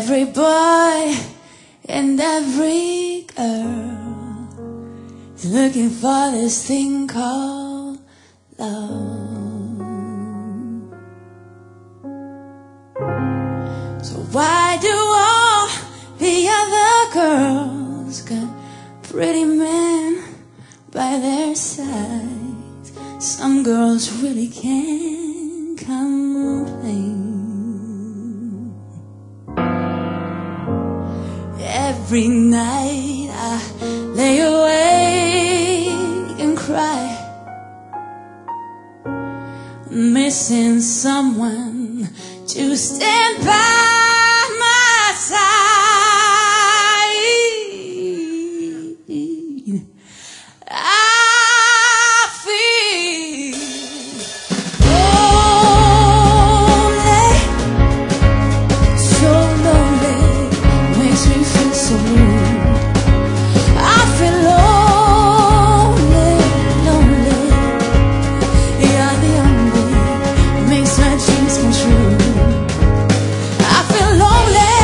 Every boy and every girl is looking for this thing called love. So why do all the other girls got pretty men by their sides? Some girls really can't complain. Every night I lay awake and cry, missing someone to stand by my side. I feel lonely, so lonely, makes me feel so blue. I feel lonely, lonely, you're the only, makes my dreams come true. I feel lonely,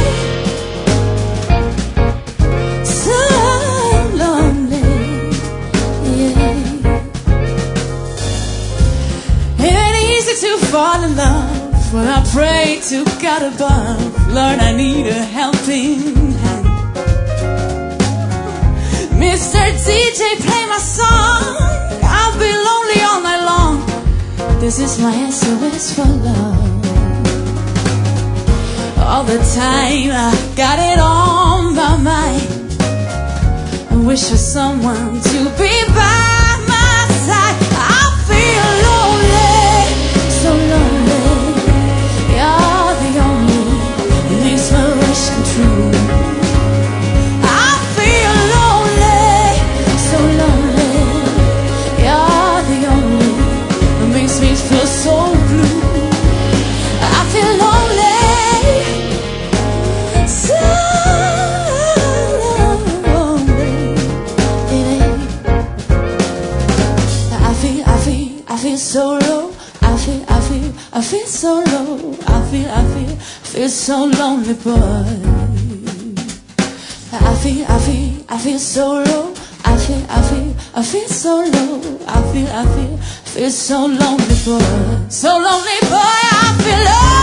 so lonely, yeah. It ain't easy to fall in love, but I pray to God above. Lord, I need a helping hand. Mr. DJ, play my song. I'll be lonely all night long. This is my SOS for love. All the time I got it on my mind. I wish for someone to be by my side. I feel lonely, so lonely. You're the only, it makes my wish come true. I feel lonely, so lonely. You're the only, it makes me feel so blue. I feel lonely, so lonely. I feel so low. I feel so low. I feel so lonely, boy. I feel so low. I feel so low. I feel so lonely, boy. So lonely, boy. I feel low.